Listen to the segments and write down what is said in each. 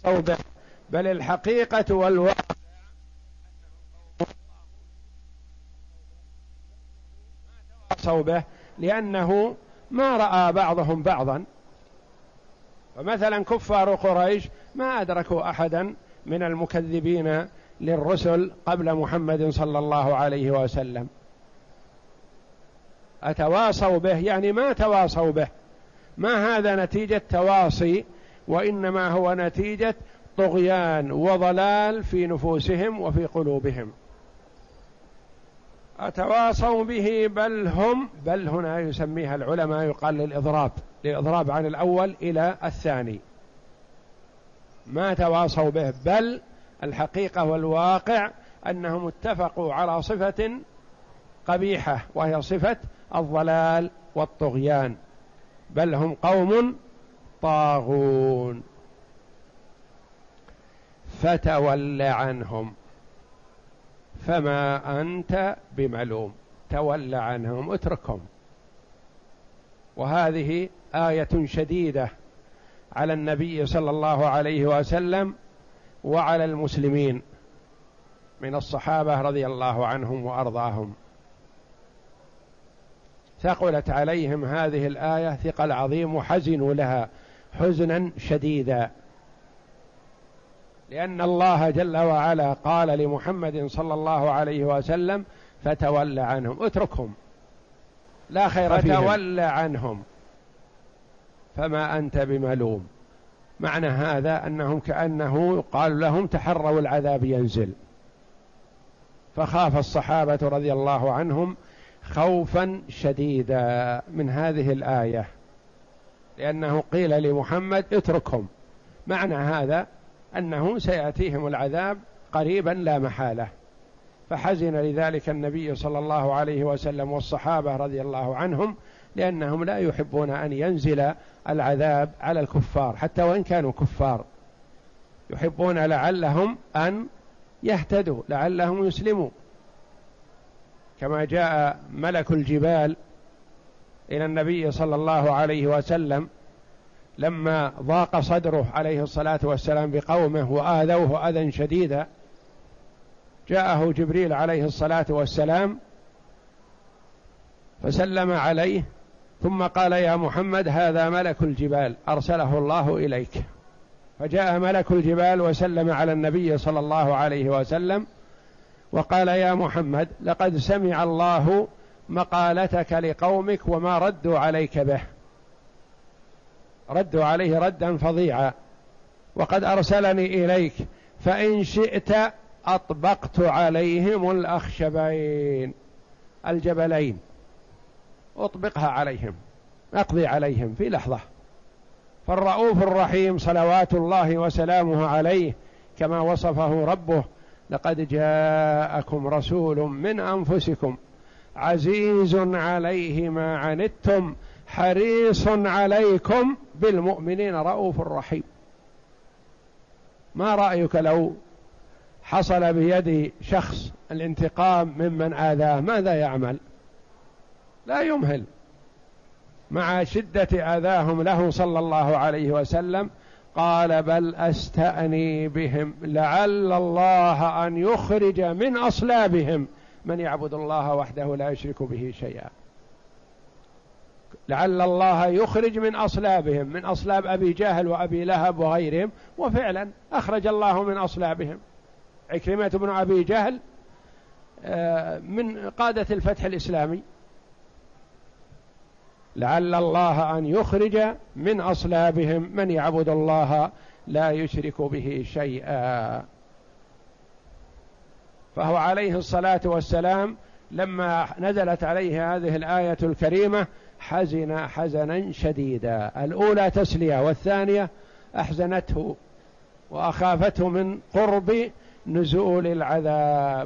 تواصوا به، بل الحقيقة والواقع تواصوا به لأنه ما رأى بعضهم بعضا. فمثلا كفار قريش ما أدركوا أحدا من المكذبين للرسل قبل محمد صلى الله عليه وسلم. أتواصوا به يعني ما تواصوا به، ما هذا نتيجة تواصي، وإنما هو نتيجة طغيان وضلال في نفوسهم وفي قلوبهم. أتواصوا به بل هم، بل هنا يسميها العلماء يقال للإضراب عن الأول إلى الثاني. ما تواصوا به، بل الحقيقة والواقع أنهم اتفقوا على صفة قبيحة وهي صفة الضلال والطغيان، بل هم قوم طاغون. فتول عنهم فما أنت بملوم، تول عنهم اتركهم. وهذه آية شديدة على النبي صلى الله عليه وسلم وعلى المسلمين من الصحابة رضي الله عنهم وأرضاهم. ثقلت عليهم هذه الآية ثقل عظيم وحزنوا لها حزنا شديدا، لأن الله جل وعلا قال لمحمد صلى الله عليه وسلم فتول عنهم، اتركهم لا خير فيهم، فتول عنهم فما أنت بملوم. معنى هذا أنهم كأنه قال لهم تحروا العذاب ينزل، فخاف الصحابة رضي الله عنهم خوفا شديدا من هذه الآية، لأنه قيل لمحمد اتركهم، معنى هذا أنه سيأتيهم العذاب قريبا لا محالة. فحزن لذلك النبي صلى الله عليه وسلم والصحابة رضي الله عنهم، لأنهم لا يحبون أن ينزل العذاب على الكفار حتى وإن كانوا كفار، يحبون لعلهم أن يهتدوا، لعلهم يسلموا، كما جاء ملك الجبال إلى النبي صلى الله عليه وسلم لما ضاق صدره عليه الصلاة والسلام بقومه وآذوه أذى شديدا، جاءه جبريل عليه الصلاة والسلام فسلم عليه ثم قال يا محمد هذا ملك الجبال أرسله الله إليك. فجاء ملك الجبال وسلم على النبي صلى الله عليه وسلم وقال يا محمد لقد سمع الله مقالتك لقومك وما ردوا عليك به، ردوا عليه ردا فظيعا، وقد أرسلني إليك فإن شئت أطبقت عليهم الأخشبين، الجبلين أطبقها عليهم، أقضي عليهم في لحظة. فالرؤوف الرحيم صلوات الله وسلامه عليه كما وصفه ربه لقد جاءكم رسول من أنفسكم عزيز عليه ما عنتم حريص عليكم بالمؤمنين رؤوف رحيم. ما رأيك لو حصل بيد شخص الانتقام ممن آذاه ماذا يعمل؟ لا يمهل، مع شدة آذاهم له صلى الله عليه وسلم قال بل أستأني بهم لعل الله أن يخرج من أصلابهم من يعبد الله وحده لا يشرك به شيئا. لعل الله يخرج من أصلابهم، من أصلاب أبي جهل وأبي لهب وغيرهم، وفعلا أخرج الله من أصلابهم. عكرمة بن أبي جهل من قادة الفتح الإسلامي، لعل الله أن يخرج من أصلابهم من يعبد الله لا يشرك به شيئا. فهو عليه الصلاة والسلام لما نزلت عليه هذه الآية الكريمة حزن حزنا شديدا، الأولى تسلية والثانية أحزنته وأخافته من قرب نزول العذاب.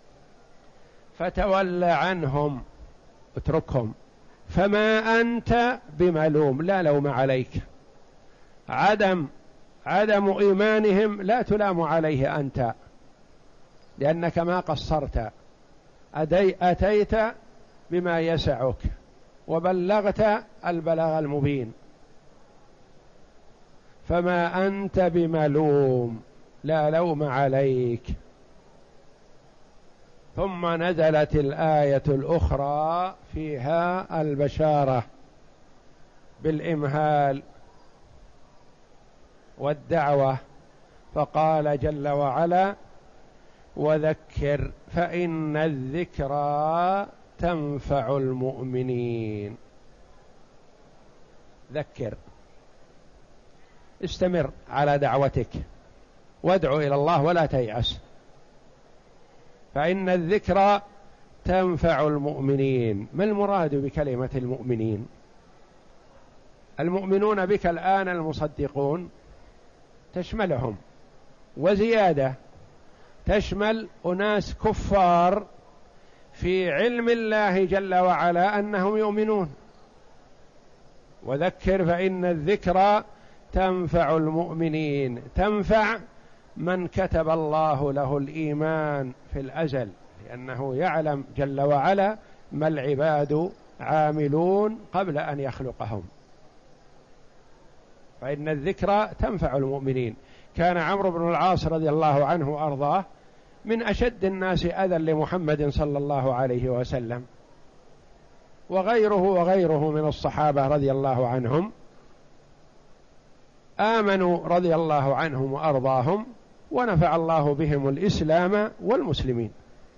فتول عنهم اتركهم فما أنت بملوم، لا لوم عليك. عدم إيمانهم لا تلام عليه أنت، لأنك ما قصرت، أتيت بما وبلغت البلاغ المبين. فما أنت بملوم، لا لوم عليك. ثم نزلت الآية الأخرى فيها البشارة بالإمهال والدعوة، فقال جل وعلا: وذكر فإن الذكرى تنفع المؤمنين. ذكر، استمر على دعوتك وادعو إلى الله ولا تيأس، فإن الذكرى تنفع المؤمنين. ما المراد بكلمة المؤمنين؟ المؤمنون بك الآن المصدقون تشملهم، وزيادة تشمل أناس كفار في علم الله جل وعلا أنهم يؤمنون. وذكر فإن الذكرى تنفع المؤمنين، تنفع من كتب الله له الإيمان في الأزل، لأنه يعلم جل وعلا ما العباد عاملون قبل أن يخلقهم. فإن الذكرى تنفع المؤمنين. كان عمرو بن العاص رضي الله عنه وأرضاه من أشد الناس أذى لمحمد صلى الله عليه وسلم، وغيره من الصحابة رضي الله عنهم آمنوا رضي الله عنهم وأرضاهم، ونفع الله بهم الإسلام والمسلمين.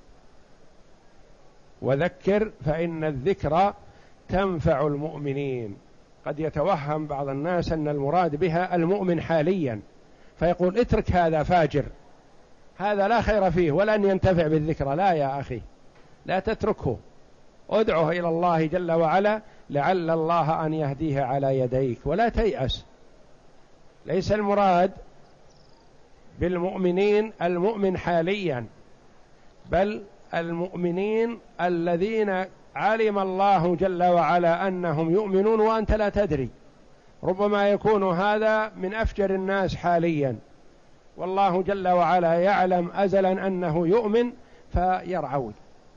وذكر فإن الذكرى تنفع المؤمنين. قد يتوهم بعض الناس أن المراد بها المؤمن حاليا، فيقول اترك هذا فاجر، هذا لا خير فيه ولن ينتفع بالذكرى. لا يا أخي، لا تتركه، ادعه إلى الله جل وعلا لعل الله أن يهديه على يديك، ولا تيأس. ليس المراد بالمؤمنين المؤمن حاليا، بل المؤمنين الذين علم الله جل وعلا أنهم يؤمنون وأنت لا تدري. ربما يكون هذا من أفجر الناس حاليا، والله جل وعلا يعلم أزلا أنه يؤمن فيرعوي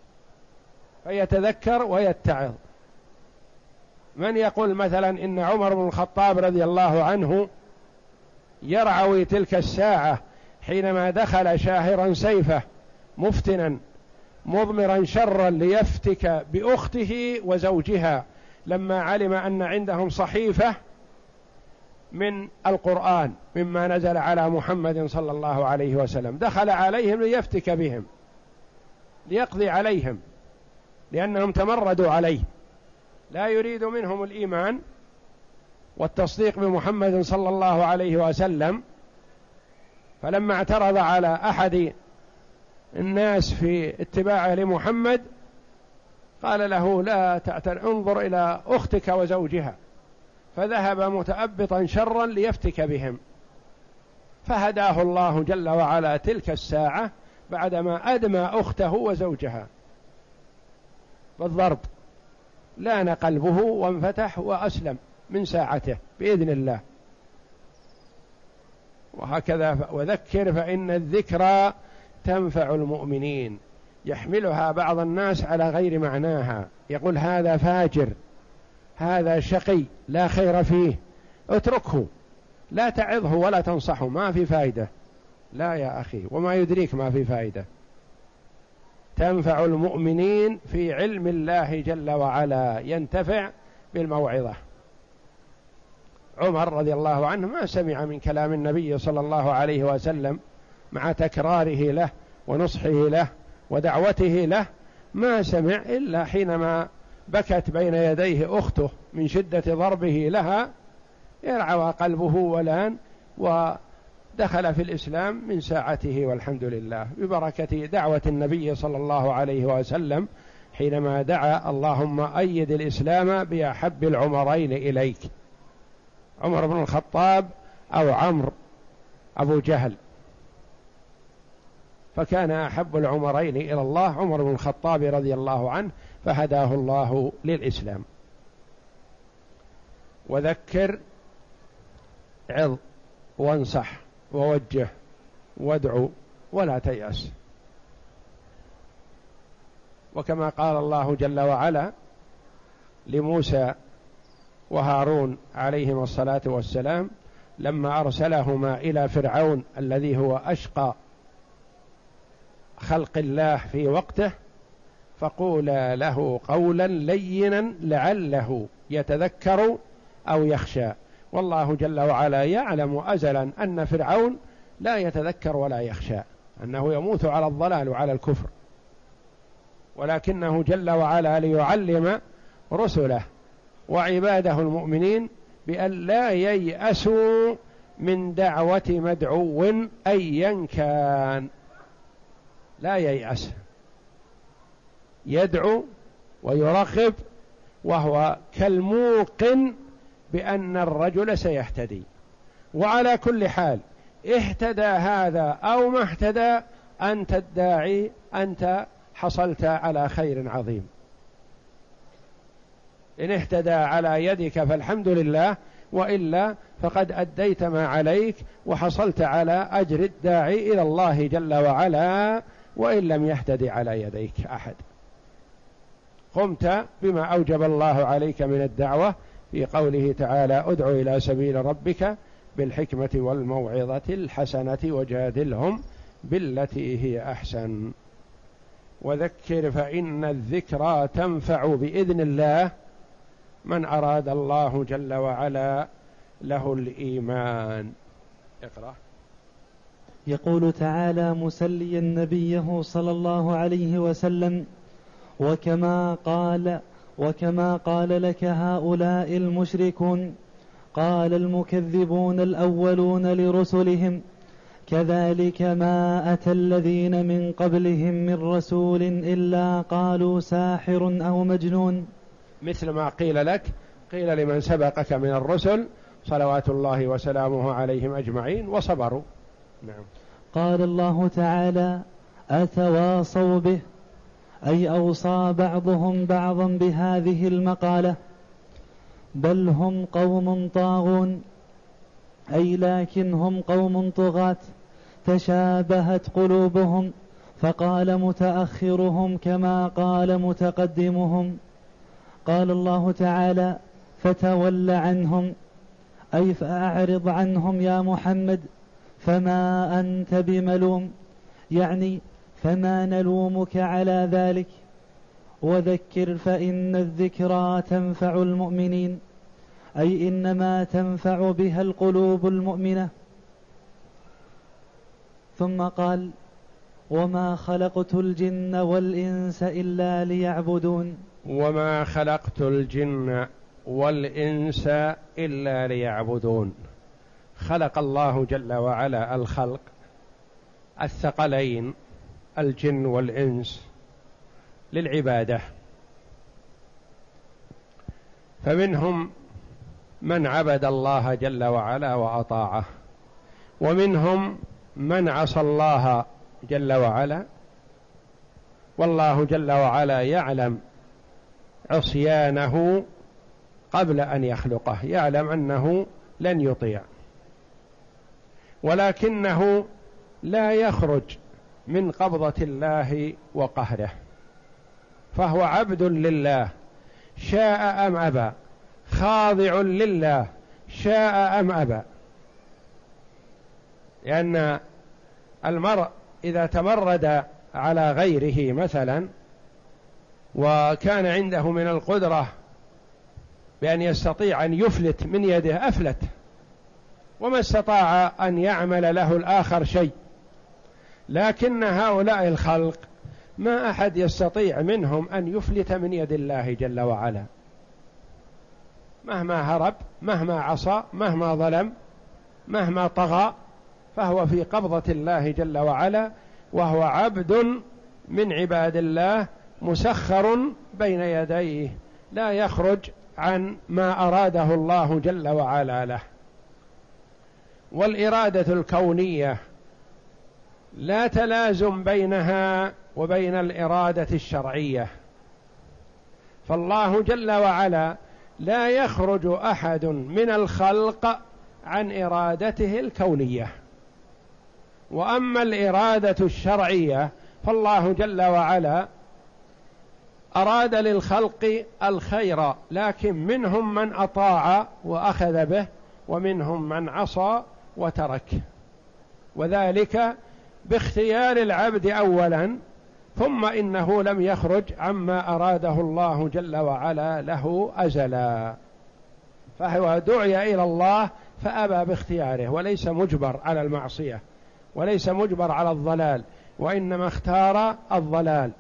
فيتذكر ويتعظ. من يقول مثلا إن عمر بن الخطاب رضي الله عنه يرعوي تلك الساعة حينما دخل شاهرا سيفه مفتنا مضمرا شرا ليفتك بأخته وزوجها، لما علم أن عندهم صحيفة من القرآن مما نزل على محمد صلى الله عليه وسلم، دخل عليهم ليفتك بهم ليقضي عليهم، لأنهم تمردوا عليه، لا يريد منهم الإيمان والتصديق بمحمد صلى الله عليه وسلم. فلما اعترض على أحد الناس في اتباعه لمحمد قال له لا تعتر، انظر إلى أختك وزوجها، فذهب متأبطا شرا ليفتك بهم، فهداه الله جل وعلا تلك الساعة بعدما أدمى أخته وزوجها بالضرب، لان قلبه وانفتح وأسلم من ساعته بإذن الله. وهكذا وذكر فإن الذكرى تنفع المؤمنين. يحملها بعض الناس على غير معناها، يقول هذا فاجر، هذا شقي لا خير فيه، اتركه، لا تعظه ولا تنصحه، ما في فائدة. لا يا أخي، وما يدريك ما في فائدة. تنفع المؤمنين في علم الله جل وعلا، ينتفع بالموعظة. عمر رضي الله عنه ما سمع من كلام النبي صلى الله عليه وسلم مع تكراره له ونصحه له ودعوته له، ما سمع إلا حينما بكت بين يديه أخته من شدة ضربه لها، يرعى قلبه ولان، ودخل في الإسلام من ساعته، والحمد لله ببركة دعوة النبي صلى الله عليه وسلم حينما دعا اللهم أيد الإسلام بأحب العمرين إليك، عمر بن الخطاب أو عمرو أبو جهل، فكان أحب العمرين إلى الله عمر بن الخطاب رضي الله عنه، فهداه الله للإسلام. وذكر، عظ وانصح ووجه وادعو ولا تيأس. وكما قال الله جل وعلا لموسى وهارون عليهما الصلاة والسلام: لما أرسلهما إلى فرعون الذي هو أشقى خلق الله في وقته، فقولا له قولا لينا لعله يتذكر أو يخشى. والله جل وعلا يعلم أزلا أن فرعون لا يتذكر ولا يخشى، أنه يموت على الضلال وعلى الكفر، ولكنه جل وعلا ليعلم رسله وعباده المؤمنين بأن لا ييأسوا من دعوة مدعو أيا كان، لا ييأس، يدعو ويرغب وهو كالموقن بأن الرجل سيهتدي. وعلى كل حال اهتدى هذا أو ما اهتدى، أنت الداعي، أنت حصلت على خير عظيم. إن اهتدى على يدك فالحمد لله، وإلا فقد أديت ما عليك وحصلت على أجر الداعي إلى الله جل وعلا، وإن لم يهتدي على يديك أحد. قمت بما أوجب الله عليك من الدعوة في قوله تعالى: ادع إلى سبيل ربك بالحكمة والموعظة الحسنة وجادلهم بالتي هي أحسن وذكر فإن الذكرى تنفع بإذن الله من أراد الله جل وعلا له الإيمان. اقرأ. يقول تعالى مسليا نبيه صلى الله عليه وسلم: وكما قال لك هؤلاء المشركون قال المكذبون الأولون لرسلهم كذلك ما أتى الذين من قبلهم من رسول إلا قالوا ساحر أو مجنون. مثل ما قيل لك قيل لمن سبقك من الرسل صلوات الله وسلامه عليهم أجمعين وصبروا. نعم. قال الله تعالى: أتواصوا به، أي أوصى بعضهم بعضا بهذه المقالة. بل هم قوم طاغون، أي لكن هم قوم طغاة تشابهت قلوبهم، فقال متأخرهم كما قال متقدمهم. قال الله تعالى: فتول عنهم، أي فأعرض عنهم يا محمد، فما أنت بملوم، يعني فما نلومك على ذلك. وذكر فإن الذكرى تنفع المؤمنين، أي إنما تنفع بها القلوب المؤمنة. ثم قال: وما خلقت الجن والإنس إلا ليعبدون. وما خلقت الجن والإنس إلا ليعبدون. خلق الله جل وعلا الخلق الثقلين الجن والإنس للعبادة، فمنهم من عبد الله جل وعلا وأطاعه، ومنهم من عصى الله جل وعلا، والله جل وعلا يعلم عصيانه قبل أن يخلقه، يعلم أنه لن يطيع، ولكنه لا يخرج من قبضة الله وقهره، فهو عبد لله شاء أم أبى، خاضع لله شاء أم أبى. لأن المرء إذا تمرد على غيره مثلا وكان عنده من القدرة بأن يستطيع أن يفلت من يده أفلت، وما استطاع أن يعمل له الآخر شيء. لكن هؤلاء الخلق ما أحد يستطيع منهم أن يفلت من يد الله جل وعلا، مهما هرب، مهما عصى، مهما ظلم، مهما طغى، فهو في قبضة الله جل وعلا، وهو عبد من عباد الله مسخر بين يديه، لا يخرج عن ما أراده الله جل وعلا له. والإرادة الكونية لا تلازم بينها وبين الإرادة الشرعية، فالله جل وعلا لا يخرج أحد من الخلق عن إرادته الكونية. وأما الإرادة الشرعية فالله جل وعلا أراد للخلق الخير، لكن منهم من أطاع وأخذ به، ومنهم من عصى وترك، وذلك باختيار العبد أولا، ثم إنه لم يخرج عما أراده الله جل وعلا له أزلا، فهو دعي إلى الله فأبى باختياره، وليس مجبر على المعصية وليس مجبر على الضلال، وإنما اختار الضلال،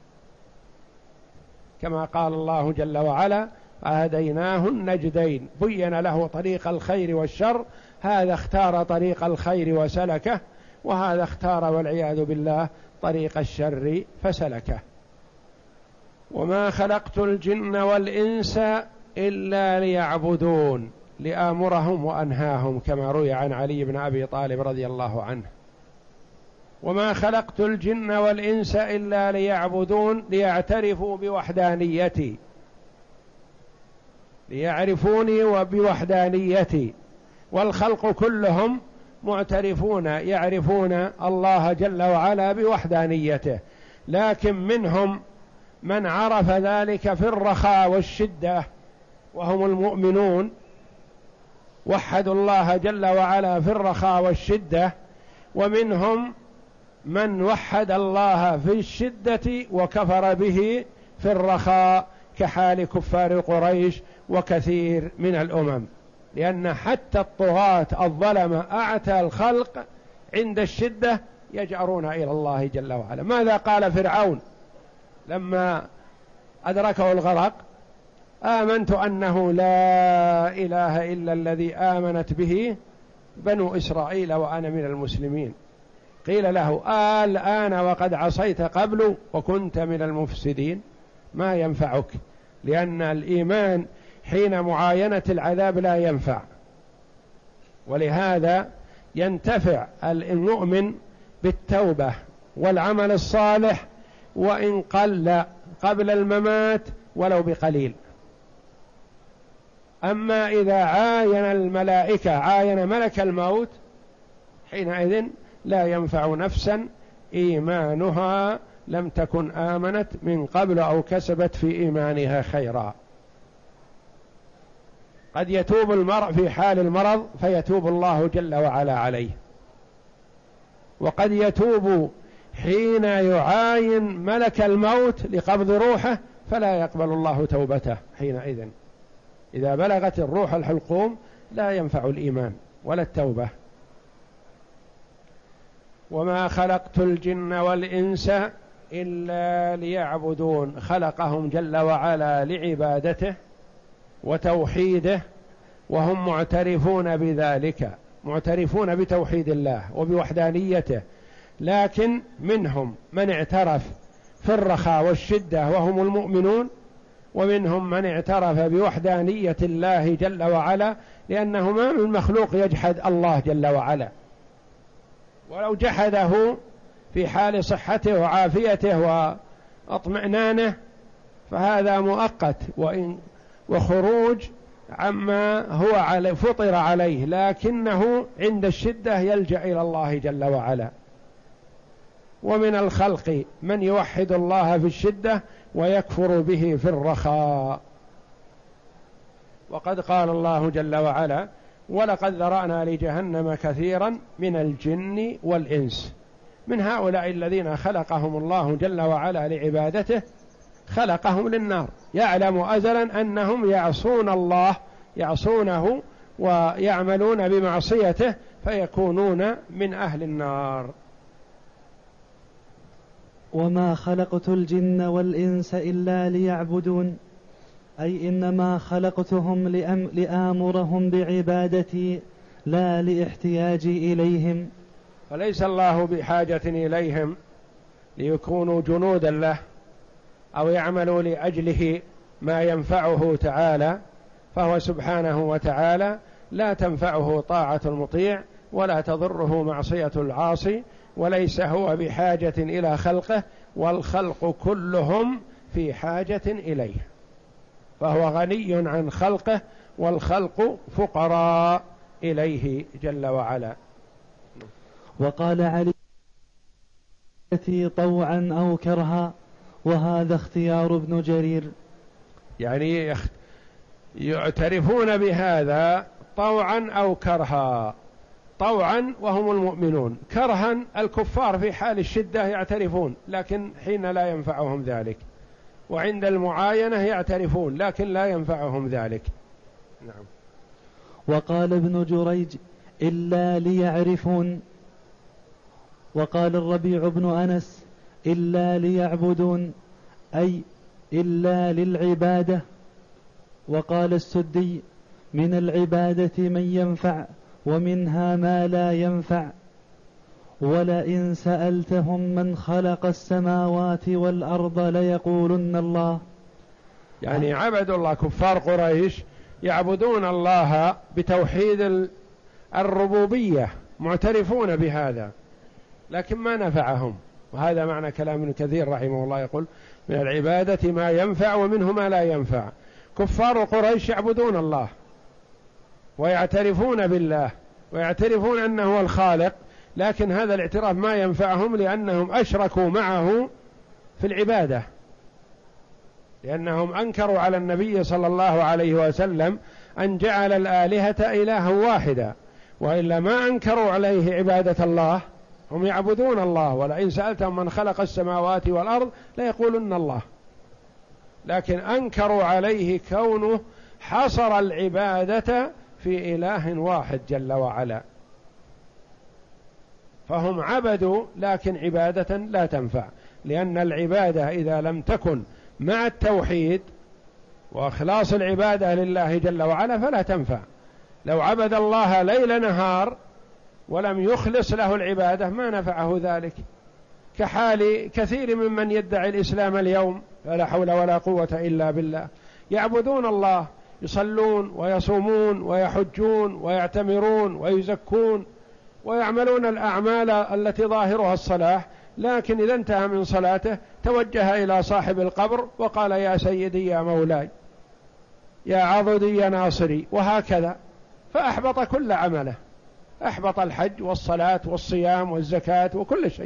كما قال الله جل وعلا: هديناه النجدين، بين له طريق الخير والشر، هذا اختار طريق الخير وسلكه، وهذا اختار والعياذ بالله طريق الشر فسلكه. وما خلقت الجن والإنس إلا ليعبدون، لآمرهم وأنهاهم، كما روي عن علي بن أبي طالب رضي الله عنه: وما خلقت الجن والإنس إلا ليعبدون، ليعترفوا بوحدانيتي، ليعرفوني وبوحدانيتي. والخلق كلهم معترفون يعرفون الله جل وعلا بوحدانيته، لكن منهم من عرف ذلك في الرخاء والشدة وهم المؤمنون، وحدوا الله جل وعلا في الرخاء والشدة، ومنهم من وحد الله في الشدة وكفر به في الرخاء، كحال كفار قريش وكثير من الأمم، لأن حتى الطغاة الظلمة أعتى الخلق عند الشدة يجأرون إلى الله جل وعلا. ماذا قال فرعون لما أدركه الغرق؟ آمنت أنه لا إله إلا الذي آمنت به بنو إسرائيل وأنا من المسلمين. قيل له: الآن وقد عصيت قبل وكنت من المفسدين؟ ما ينفعك، لأن الإيمان حين معاينة العذاب لا ينفع. ولهذا ينتفع المؤمن بالتوبة والعمل الصالح، وإن قل قبل الممات ولو بقليل. أما إذا عاين الملائكة، عاين ملك الموت، حينئذ لا ينفع نفسا إيمانها لم تكن آمنت من قبل أو كسبت في إيمانها خيرا. قد يتوب المرء في حال المرض فيتوب الله جل وعلا عليه، وقد يتوب حين يعاين ملك الموت لقبض روحه فلا يقبل الله توبته حينئذ. إذا بلغت الروح الحلقوم لا ينفع الإيمان ولا التوبة. وما خلقت الجن والإنس إلا ليعبدون، خلقهم جل وعلا لعبادته وتوحيده، وهم معترفون بذلك، معترفون بتوحيد الله وبوحدانيته، لكن منهم من اعترف في الرخاء والشدة وهم المؤمنون، ومنهم من اعترف بوحدانية الله جل وعلا، لأنه ما من مخلوق يجحد الله جل وعلا، ولو جحده في حال صحته وعافيته واطمئنانه فهذا مؤقت وخروج عما هو فطر عليه، لكنه عند الشدة يلجأ إلى الله جل وعلا. ومن الخلق من يوحد الله في الشدة ويكفر به في الرخاء. وقد قال الله جل وعلا: ولقد ذرأنا لجهنم كثيرا من الجن والإنس. من هؤلاء الذين خلقهم الله جل وعلا لعبادته، خلقهم للنار، يعلم أزلا أنهم يعصون الله، يعصونه ويعملون بمعصيته، فيكونون من أهل النار. وما خلقت الجن والإنس إلا ليعبدون، أي إنما خلقتهم لآمرهم بعبادتي لا لاحتياجي إليهم. فليس الله بحاجة إليهم ليكونوا جنودا له أو يعملوا لأجله ما ينفعه تعالى، فهو سبحانه وتعالى لا تنفعه طاعة المطيع ولا تضره معصية العاصي، وليس هو بحاجة إلى خلقه، والخلق كلهم في حاجة إليه، فهو غني عن خلقه، والخلق فقراء إليه جل وعلا. وقال علي: طوعا أو كرها، وهذا اختيار ابن جرير. يعني يعترفون بهذا طوعا أو كرها. طوعا وهم المؤمنون، كرها الكفار في حال الشدة يعترفون لكن حين لا ينفعهم ذلك، وعند المعاينة يعترفون لكن لا ينفعهم ذلك. نعم. وقال ابن جريج إلا ليعرفون. وقال الربيع بن أنس إلا ليعبدون، أي إلا للعبادة. وقال السدي من العبادة من ينفع ومنها ما لا ينفع. ولئن سألتهم من خلق السماوات والأرض ليقولن الله. يعني عبدوا الله، كفار قريش يعبدون الله بتوحيد الربوبية، معترفون بهذا لكن ما نفعهم. وهذا معنى كلام ابن كثير رحمه الله، يقول من العبادة ما ينفع ومنه ما لا ينفع. كفار قريش يعبدون الله ويعترفون بالله ويعترفون أنه هو الخالق، لكن هذا الاعتراف ما ينفعهم لأنهم أشركوا معه في العبادة، لأنهم أنكروا على النبي صلى الله عليه وسلم أن جعل الآلهة إلها واحدا، وإلا ما أنكروا عليه عبادة الله. هم يعبدون الله، ولئن سألتهم من خلق السماوات والأرض ليقولن الله، لكن أنكروا عليه كونه حصر العبادة في إله واحد جل وعلا. فهم عبدوا لكن عبادة لا تنفع، لأن العبادة إذا لم تكن مع التوحيد وإخلاص العبادة لله جل وعلا فلا تنفع. لو عبد الله ليل نهار ولم يخلص له العبادة ما نفعه ذلك، كحال كثير ممن يدعي الإسلام اليوم، فلا حول ولا قوة إلا بالله. يعبدون الله، يصلون ويصومون ويحجون ويعتمرون ويزكون ويعملون الأعمال التي ظاهرها الصلاح، لكن إذا انتهى من صلاته توجه إلى صاحب القبر وقال يا سيدي يا مولاي يا عضدي يا ناصري، وهكذا، فأحبط كل عمله، أحبط الحج والصلاة والصيام والزكاة وكل شيء.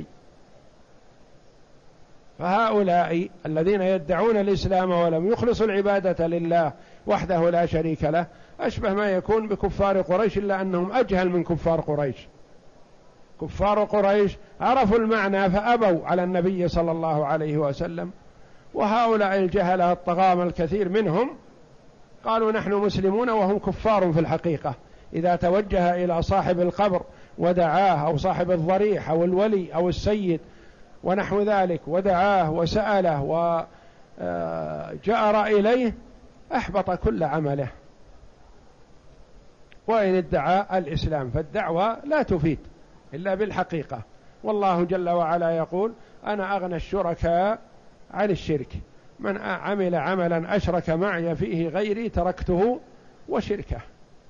فهؤلاء الذين يدعون الإسلام ولم يخلصوا العبادة لله وحده لا شريك له أشبه ما يكون بكفار قريش، إلا أنهم أجهل من كفار قريش. كفار قريش عرفوا المعنى فأبوا على النبي صلى الله عليه وسلم، وهؤلاء الجهلة الطغام الكثير منهم قالوا نحن مسلمون وهم كفار في الحقيقة. إذا توجه إلى صاحب القبر ودعاه، أو صاحب الضريح أو الولي أو السيد ونحو ذلك، ودعاه وسأله وجأر إليه، أحبط كل عمله. وإن ادعى الإسلام فالدعوة لا تفيد إلا بالحقيقة. والله جل وعلا يقول أنا أغنى الشركاء عن الشرك، من عمل عملا أشرك معي فيه غيري تركته وشركه.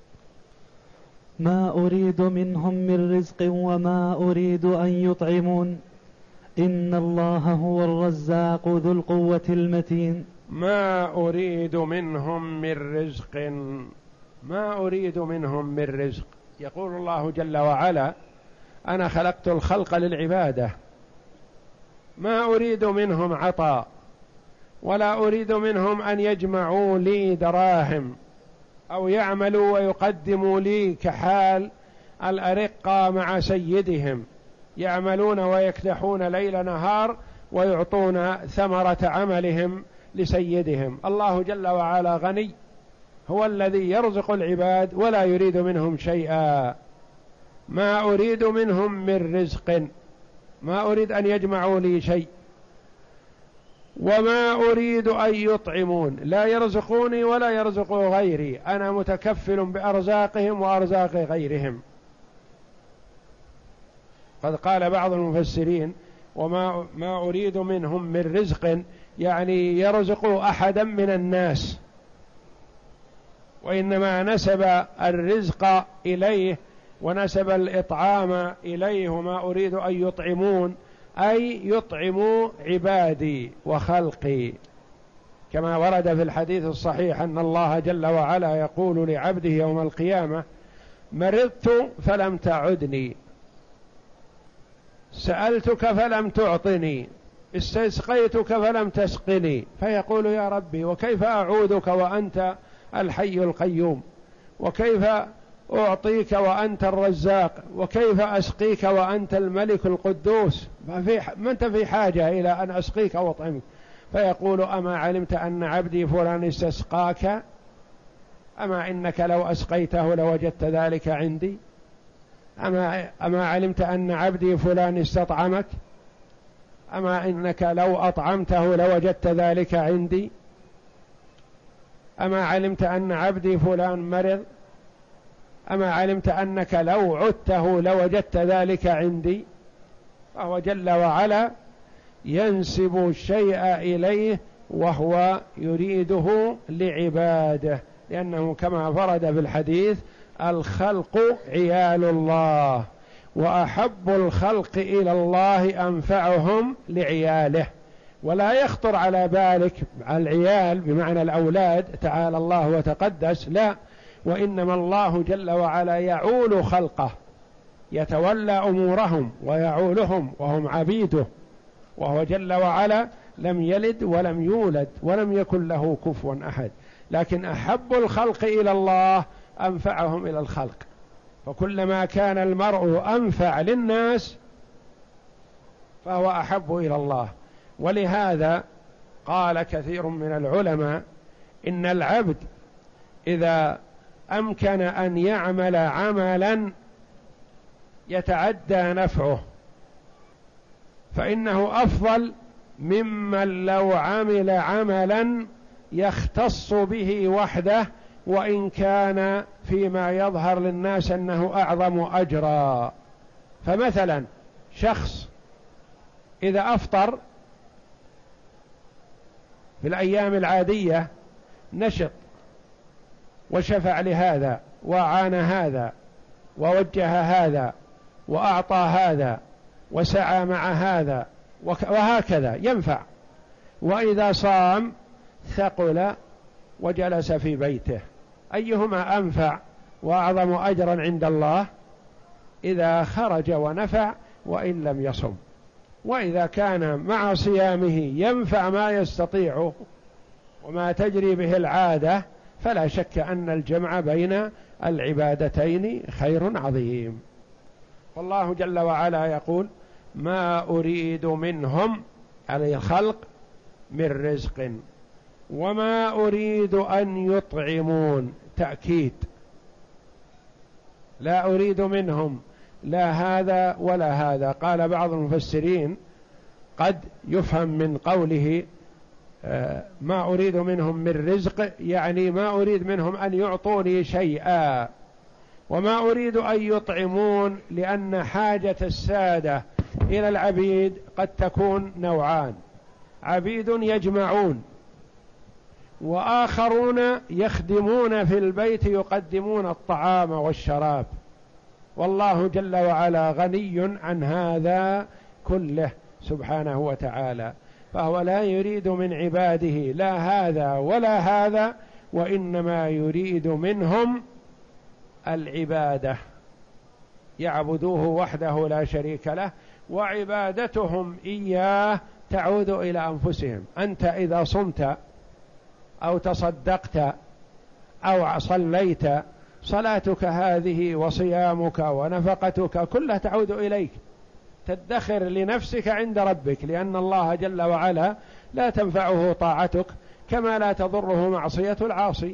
ما أريد منهم من رزق وما أريد أن يطعمون إن الله هو الرزاق ذو القوة المتين. ما أريد منهم من رزق، ما أريد منهم من رزق. يقول الله جل وعلا أنا خلقت الخلق للعبادة، ما أريد منهم عطاء، ولا أريد منهم أن يجمعوا لي دراهم أو يعملوا ويقدموا لي كحال الأرقة مع سيدهم، يعملون ويكدحون ليل نهار ويعطون ثمرة عملهم لسيدهم. الله جل وعلا غني، هو الذي يرزق العباد ولا يريد منهم شيئا. ما أريد منهم من رزق، ما أريد أن يجمعوا لي شيء، وما أريد أن يطعمون، لا يرزقوني ولا يرزقوا غيري، أنا متكفل بأرزاقهم وأرزاق غيرهم. قد قال بعض المفسرين ما أريد منهم من رزق يعني يرزقوا أحدا من الناس، وإنما نسب الرزق إليه ونسب الإطعام إليه. وما أريد أن يطعمون أي يطعموا عبادي وخلقي، كما ورد في الحديث الصحيح أن الله جل وعلا يقول لعبده يوم القيامة مرضت فلم تعدني، سألتك فلم تعطني، استسقيتك فلم تسقني، فيقول يا ربي وكيف أعودك وأنت الحي القيوم، وكيف أعطيك وأنت الرزاق، وكيف أسقيك وأنت الملك القدوس؟ ما أنت في حاجة إلى أن أسقيك أو أطعمك. فيقول أما علمت أن عبدي فلان استسقاك؟ أما إنك لو أسقيته لوجدت ذلك عندي؟ أما علمت أن عبدي فلان استطعمك؟ أما إنك لو أطعمته لوجدت ذلك عندي؟ أما علمت أن عبدي فلان مرض؟ أما علمت أنك لو عدته لوجدت ذلك عندي؟ فهو جل وعلا ينسب الشيء إليه وهو يريده لعباده، لأنه كما ورد في الحديث: الخلق عيال الله، وأحب الخلق إلى الله أنفعهم لعياله. ولا يخطر على بالك العيال بمعنى الأولاد، تعالى الله وتقدس، لا، وإنما الله جل وعلا يعول خلقه، يتولى أمورهم ويعولهم وهم عبيده، وهو جل وعلا لم يلد ولم يولد ولم يكن له كفوا أحد، لكن أحب الخلق إلى الله أنفعهم إلى الخلق. فكلما كان المرء أنفع للناس فهو أحب إلى الله. ولهذا قال كثير من العلماء إن العبد إذا أمكن أن يعمل عملا يتعدى نفعه فإنه أفضل ممن لو عمل عملا يختص به وحده، وإن كان فيما يظهر للناس أنه أعظم أجرا. فمثلا شخص إذا أفطر في الأيام العادية نشط وشفع لهذا وعان هذا ووجه هذا وأعطى هذا وسعى مع هذا وهكذا ينفع. وإذا صام ثقل وجلس في بيته، أيهما أنفع وأعظم أجرا عند الله؟ إذا خرج ونفع وإن لم يصم. وإذا كان مع صيامه ينفع ما يستطيعه وما تجري به العادة فلا شك أن الجمع بين العبادتين خير عظيم. والله جل وعلا يقول: ما أريد منهم على الخلق من رزق وما أريد أن يطعمون. تأكيد، لا أريد منهم لا هذا ولا هذا. قال بعض المفسرين قد يفهم من قوله ما أريد منهم من رزق، يعني ما أريد منهم أن يعطوني شيئا، وما أريد أن يطعمون، لأن حاجة السادة إلى العبيد قد تكون نوعان: عبيد يجمعون، وآخرون يخدمون في البيت يقدمون الطعام والشراب. والله جل وعلا غني عن هذا كله سبحانه وتعالى، فهو لا يريد من عباده لا هذا ولا هذا، وإنما يريد منهم العبادة، يعبدوه وحده لا شريك له، وعبادتهم إياه تعود إلى أنفسهم. أنت إذا صمت أو تصدقت أو صليت، صلاتك هذه وصيامك ونفقتك كلها تعود إليك، تدخر لنفسك عند ربك، لأن الله جل وعلا لا تنفعه طاعتك كما لا تضره معصية العاصي،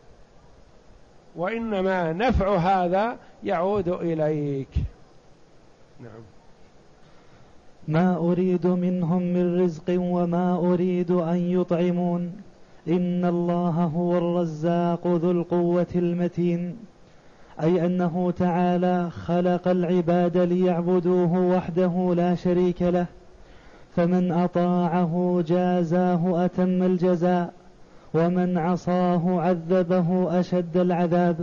وإنما نفع هذا يعود إليك. نعم. ما أريد منهم من رزق وما أريد أن يطعمون إن الله هو الرزاق ذو القوة المتين، أي أنه تعالى خلق العباد ليعبدوه وحده لا شريك له، فمن أطاعه جازاه أتم الجزاء، ومن عصاه عذبه أشد العذاب.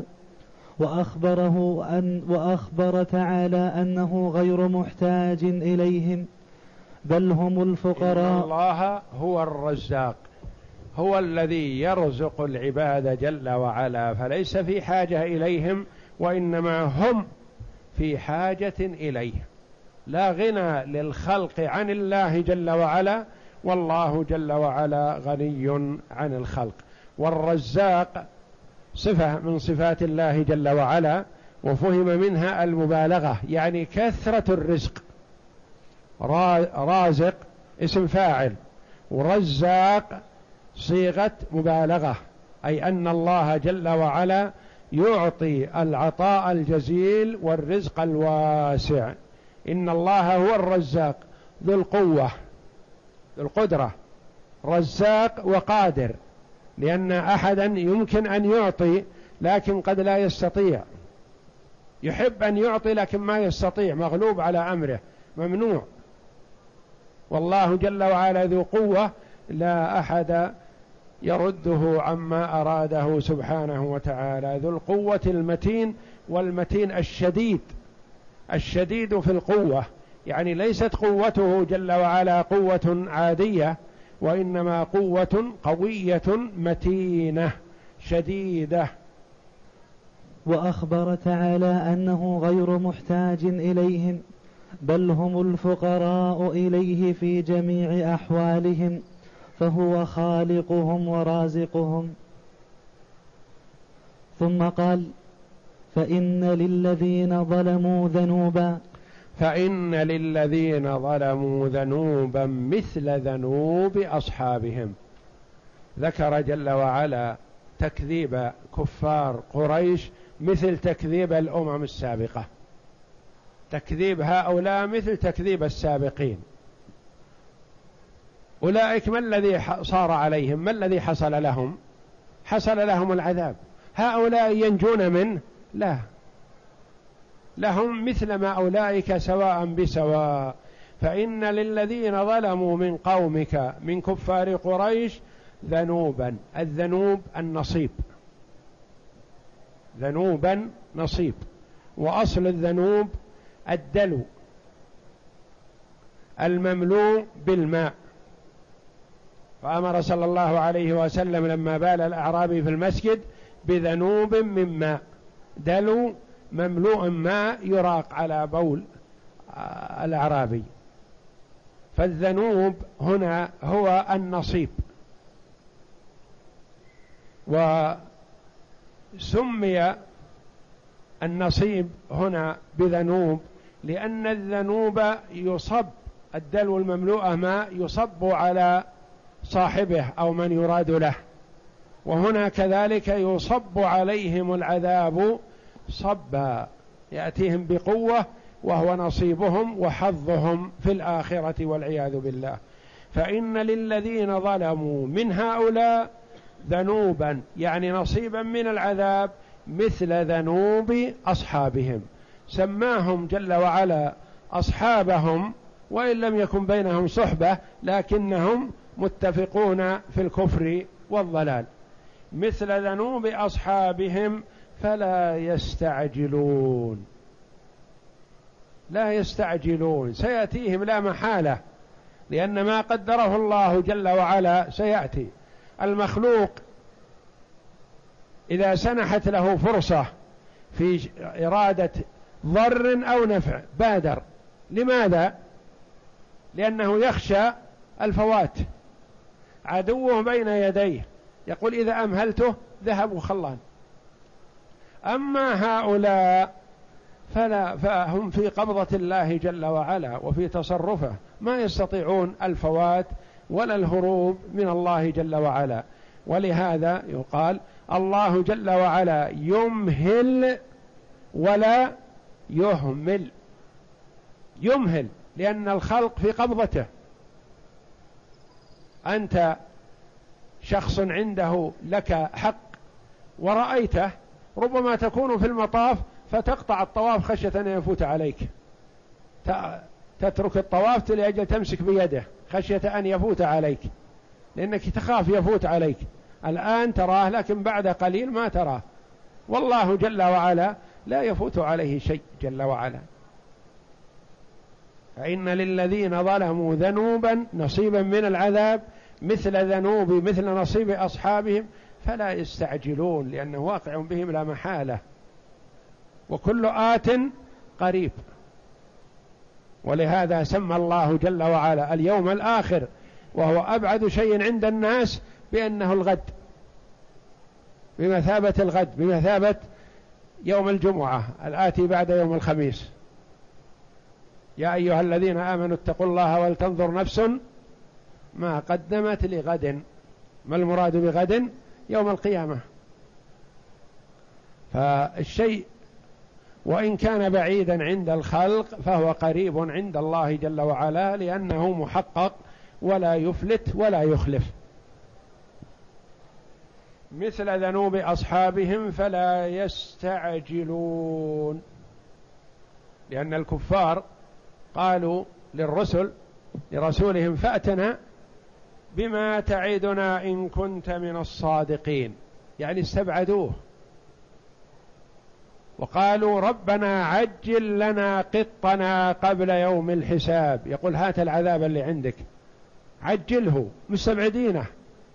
وأخبر تعالى أنه غير محتاج إليهم، بل هم الفقراء. إن الله هو الرزاق، هو الذي يرزق العباد جل وعلا، فليس في حاجة إليهم، وإنما هم في حاجة إليه. لا غنى للخلق عن الله جل وعلا، والله جل وعلا غني عن الخلق. والرزاق صفة من صفات الله جل وعلا، وفهم منها المبالغة، يعني كثرة الرزق. رازق اسم فاعل، ورزاق صيغة مبالغة، أي أن الله جل وعلا يعطي العطاء الجزيل والرزق الواسع. إن الله هو الرزاق ذو القوة ذو القدرة، رزاق وقادر، لأن أحدا يمكن أن يعطي لكن قد لا يستطيع، يحب أن يعطي لكن ما يستطيع، مغلوب على أمره، ممنوع. والله جل وعلا ذو قوة لا أحد يرده عما أراده سبحانه وتعالى، ذو القوة المتين، والمتين الشديد، الشديد في القوة، يعني ليست قوته جل وعلا قوة عادية، وإنما قوة قوية متينة شديدة. وأخبر تعالى أنه غير محتاج إليهم، بل هم الفقراء إليه في جميع أحوالهم، فهو خالقهم ورازقهم. ثم قال: فإن للذين ظلموا ذنوبا مثل ذنوب أصحابهم. ذكر جل وعلا تكذيب كفار قريش مثل تكذيب الأمم السابقة، تكذيب هؤلاء مثل تكذيب السابقين. أولئك ما الذي صار عليهم؟ ما الذي حصل لهم؟ حصل لهم العذاب. هؤلاء ينجون منه؟ لا، لهم مثل ما أولئك سواء بسواء. فإن للذين ظلموا من قومك من كفار قريش ذنوبا، الذنوب النصيب، ذنوبا نصيب، وأصل الذنوب الدلو المملوء بالماء. فأمر صلى الله عليه وسلم لما بال الأعرابي في المسجد بذنوب من ماء، دلو مملوء ماء يراق على بول الأعرابي. فالذنوب هنا هو النصيب، وسمي النصيب هنا بذنوب لأن الذنوب يصب، الدلو المملوء ماء يصب على صاحبه أو من يراد له، وهنا كذلك يصب عليهم العذاب صبا، يأتيهم بقوة، وهو نصيبهم وحظهم في الآخرة والعياذ بالله. فإن للذين ظلموا من هؤلاء ذنوبا، يعني نصيبا من العذاب مثل ذنوب أصحابهم. سماهم جل وعلا أصحابهم، وإن لم يكن بينهم صحبة لكنهم متفقون في الكفر والضلال. مثل ذنوب أصحابهم فلا يستعجلون، لا يستعجلون، سيأتيهم لا محالة، لأن ما قدره الله جل وعلا سيأتي. المخلوق إذا سنحت له فرصة في إرادة ضر أو نفع بادر. لماذا؟ لأنه يخشى الفوات، عدوه بين يديه، يقول إذا أمهلته ذهب وخلان. أما هؤلاء فهم في قبضة الله جل وعلا وفي تصرفه، ما يستطيعون الفوات ولا الهروب من الله جل وعلا. ولهذا يقال الله جل وعلا يمهل ولا يهمل. يمهل لأن الخلق في قبضته. أنت شخص عنده لك حق ورأيته، ربما تكون في المطاف فتقطع الطواف خشية أن يفوت عليك، تترك الطواف لأجل تمسك بيده خشية أن يفوت عليك، لأنك تخاف يفوت عليك. الآن تراه لكن بعد قليل ما تراه. والله جل وعلا لا يفوت عليه شيء جل وعلا. فإن للذين ظلموا ذنوبا، نصيبا من العذاب، مثل نصيب أصحابهم، فلا يستعجلون لأنه واقع بهم لا محالة، وكل آت قريب. ولهذا سمى الله جل وعلا اليوم الآخر وهو أبعد شيء عند الناس بأنه الغد، بمثابة الغد، بمثابة يوم الجمعة الآتي بعد يوم الخميس: يا أيها الذين آمنوا اتقوا الله ولتنظر نفس ما قدمت لغد. ما المراد بغد؟ يوم القيامة. فالشيء وإن كان بعيدا عند الخلق فهو قريب عند الله جل وعلا، لأنه محقق ولا يفلت ولا يخلف. مثل ذنوب أصحابهم فلا يستعجلون، لأن الكفار قالوا لرسولهم: فأتنا بما تعدنا إن كنت من الصادقين، يعني استبعدوه، وقالوا: ربنا عجل لنا قطنا قبل يوم الحساب. يقول: هات العذاب اللي عندك عجله، مستبعدينه.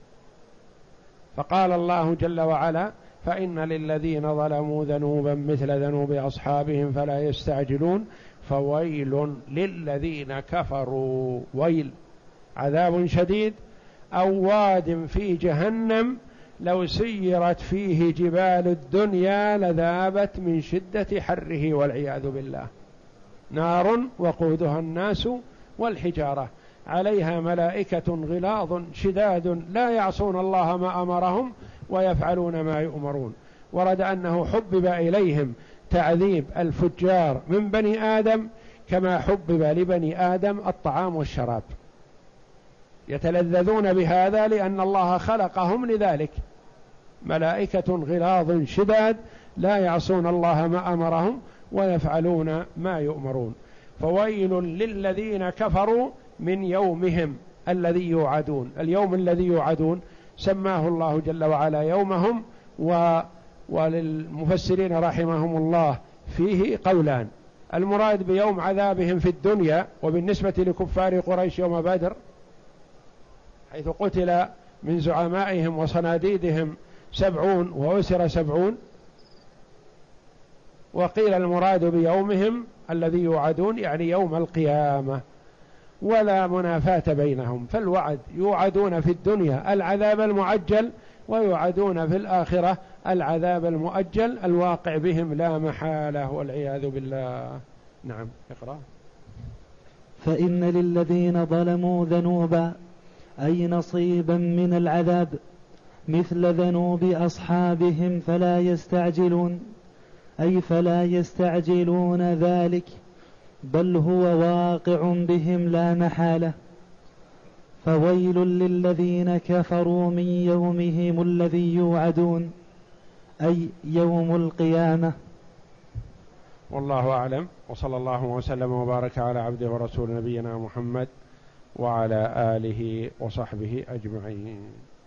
فقال الله جل وعلا: فإن للذين ظلموا ذنوبا مثل ذنوب أصحابهم فلا يستعجلون فويل للذين كفروا. ويل عذاب شديد، أو واد في جهنم لو سيرت فيه جبال الدنيا لذابت من شدة حره والعياذ بالله. نار وقودها الناس والحجارة عليها ملائكة غلاظ شداد لا يعصون الله ما أمرهم ويفعلون ما يؤمرون. ورد أنه حبب إليهم تعذيب الفجار من بني آدم كما حبب لبني آدم الطعام والشراب، يتلذذون بهذا لأن الله خلقهم لذلك. ملائكة غلاظ شداد لا يعصون الله ما أمرهم ويفعلون ما يؤمرون. فويل للذين كفروا من يومهم الذي يوعدون. اليوم الذي يوعدون سماه الله جل وعلا يومهم، وللمفسرين رحمهم الله فيه قولان: المراد بيوم عذابهم في الدنيا، وبالنسبة لكفار قريش يوم بدر حيث قتل من زعمائهم وصناديدهم 70 وأسر 70. وقيل المراد بيومهم الذي يوعدون يعني يوم القيامة، ولا منافاة بينهم. فالوعد يوعدون في الدنيا العذاب المعجل، ويوعدون في الآخرة العذاب المؤجل الواقع بهم لا محالة والعياذ بالله. نعم، اقرأ. فإن للذين ظلموا ذنوبا أي نصيبا من العذاب مثل ذنوب أصحابهم فلا يستعجلون، أي فلا يستعجلون ذلك، بل هو واقع بهم لا محالة. فويل للذين كفروا من يومهم الذي يوعدون، أي يوم القيامة. والله أعلم، وصلى الله وسلم وبارك على عبده ورسول نبينا محمد وعلى آله وصحبه أجمعين.